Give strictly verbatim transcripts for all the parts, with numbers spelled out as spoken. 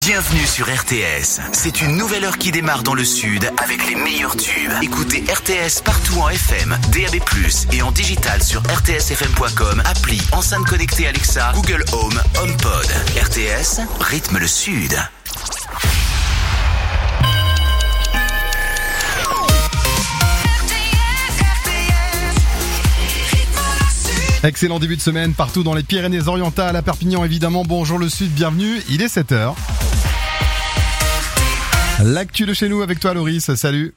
Bienvenue sur R T S. C'est une nouvelle heure qui démarre dans le sud avec les meilleurs tubes. Écoutez R T S partout en F M, D A B plus, et en digital sur r t s f m point com, appli, enceinte connectée Alexa, Google Home, HomePod. R T S, rythme le sud. Excellent début de semaine partout dans les Pyrénées-Orientales, à Perpignan évidemment. Bonjour le sud, bienvenue, il est sept heures. L'actu de chez nous avec toi Loris, salut.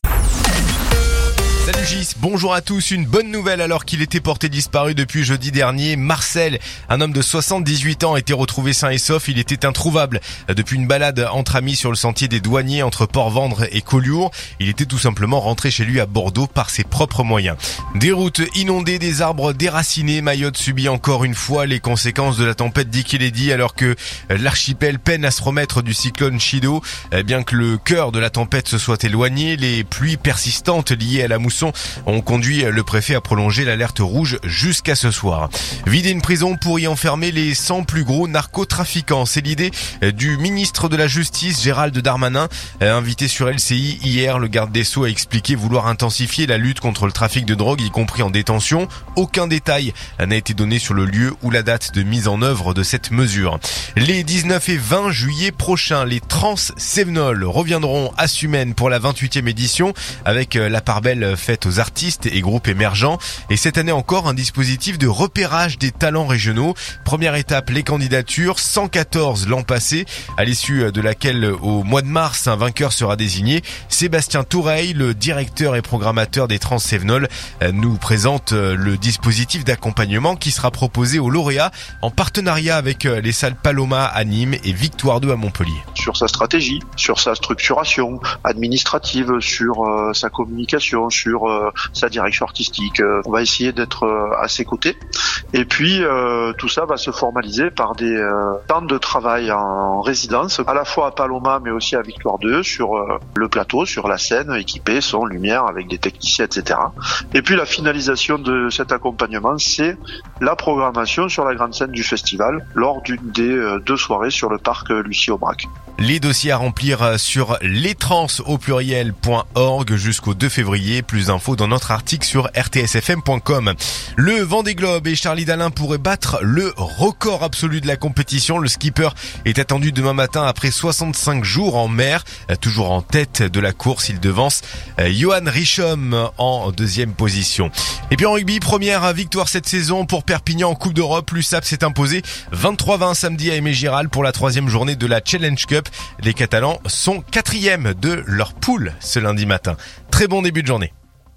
Salut Gis, bonjour à tous. Une bonne nouvelle alors qu'il était porté disparu depuis jeudi dernier. Marcel, un homme de soixante-dix-huit ans, a été retrouvé sain et sauf. Il était introuvable depuis une balade entre amis sur le sentier des Douaniers entre Port-Vendre et Collioure. Il était tout simplement rentré chez lui à Bordeaux par ses propres moyens. Des routes inondées, des arbres déracinés. Mayotte subit encore une fois les conséquences de la tempête Dikeledi alors que l'archipel peine à se remettre du cyclone Chido. Bien que le cœur de la tempête se soit éloigné, les pluies persistantes liées à la mousson ont conduit le préfet à prolonger l'alerte rouge jusqu'à ce soir. Vider une prison pour y enfermer les cent plus gros narcotrafiquants, c'est l'idée du ministre de la Justice Gérald Darmanin. Invité sur L C I hier, le garde des Sceaux a expliqué vouloir intensifier la lutte contre le trafic de drogue, y compris en détention. Aucun détail n'a été donné sur le lieu ou la date de mise en œuvre de cette mesure. Les dix-neuf et vingt juillet prochains, les Trans Cévenol reviendront à Sumène pour la vingt-huitième édition avec la part belle faite aux artistes et groupes émergents. Et cette année encore, un dispositif de repérage des talents régionaux. Première étape, les candidatures, cent quatorze l'an passé, à l'issue de laquelle au mois de mars, un vainqueur sera désigné. Sébastien Toureil, le directeur et programmateur des Trans Cévenol, nous présente le dispositif d'accompagnement qui sera proposé aux lauréats en partenariat avec les salles Paloma à Nîmes et Victoire deux à Montpellier. Sur sa stratégie, sur sa structuration administrative, sur euh, sa communication, sur euh, sa direction artistique. Euh, on va essayer d'être euh, à ses côtés. Et puis euh, tout ça va se formaliser par des euh, temps de travail en résidence, à la fois à Paloma mais aussi à Victoire deux, sur euh, le plateau, sur la scène, équipé, son, lumière, avec des techniciens, et cetera. Et puis la finalisation de cet accompagnement, c'est la programmation sur la grande scène du festival lors d'une des euh, deux soirées sur le parc Lucie Aubrac. Les dossiers à remplir sur lestrans au pluriel point org jusqu'au deux février. Plus d'infos dans notre article sur r t s f m point com. Le Vendée Globe et Charlie Dalin pourraient battre le record absolu de la compétition. Le skipper est attendu demain matin après soixante-cinq jours en mer. Toujours en tête de la course, il devance Johan Richomme en deuxième position. Et puis en rugby, première victoire cette saison pour Perpignan en Coupe d'Europe. L'U S A P s'est imposé vingt-trois vingt samedi à Aimé Giral pour la troisième journée de la Challenge Cup. Les Catalans sont quatrième de leur poule ce lundi matin. Très bon début de journée.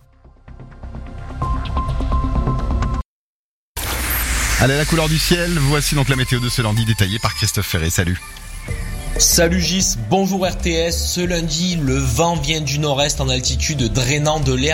Allez, la couleur du ciel, voici donc la météo de ce lundi détaillée par Christophe Ferré, salut. Salut Gis, bonjour R T S. Ce lundi, le vent vient du nord-est en altitude drainant de l'air